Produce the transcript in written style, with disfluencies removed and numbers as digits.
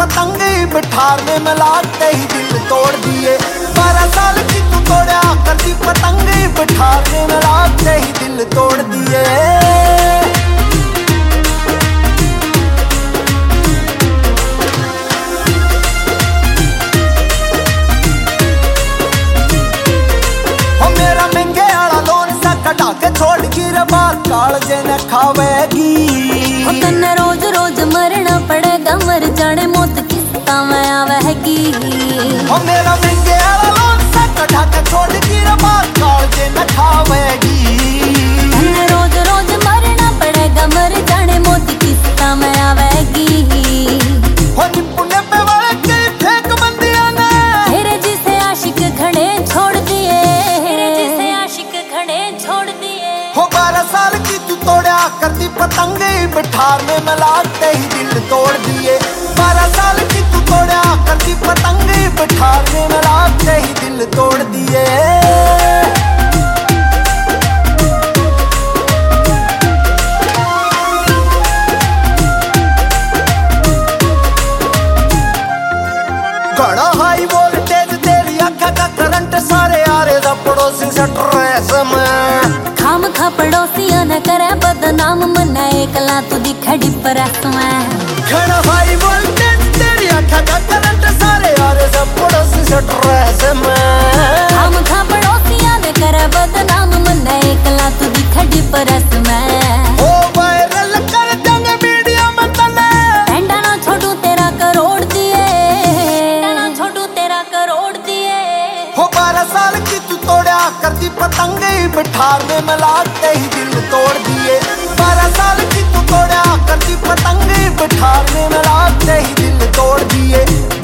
पतंग बिठारने में लाते ही दिल तोड़ दिए। 12 साल की तू तोड़ा करती पतंग बिठारने में लाते ही दिल तोड़ दिए। छोड़ की बात कालजे न खावेगी। तन्ने रोज रोज मरना पड़ेगा, मर जाने मौत किस्ता में आवेगी। मेरा महंगे लोन सा कटा के छोड़ की बात कालजे न खावेगी। तन्ने रोज रोज मरना पड़ेगा, मर जाने मौत किस्ता में आवेगी। पुण्य पे वाले के फेंक बंदियां ने तेरे जिसे आशिक खड़े छोड़ दिए, तेरे जिसे आशिक खड़े छोड़ दिए। 12 साल की तू तोड़ा करती पतंग बिठारने में लाते ही दिल तोड़ दिए। 12 साल की तू तोड़ा करती पतंग बिठारने में लाते ही दिल तोड़ दिए। घड़ा हाई वोल्टेज तेरी आंखा का करंट, सारे आरे दा पड़ोसी स्ट्रेस में। खाम खा पड़ोसिया न करे बदनाम, मना एकला तू दिखड़ी परस में। घड़ा हाई वोल्टेज तेरी आंखा का करंट, सारे आरे दा पड़ोसी स्ट्रेस में। खाम खा पड़ोसिया न करे बदनाम, मना एकला तू दिखड़ी परस में। ओ वायरल कर देंगे मीडिया में तने, पेंडा ना छोड़ू तेरा करोड़ दिए, पेंडा ना छोड़ू तेरा करोड़ दिए। 12 साल की तू तोड़ा करती पतंग बिठारने में लाते ही दिल तोड़ दिए। 12 साल की तू तोड़ा करती पतंग बिठारने में लाते ही दिल तोड़ दिए।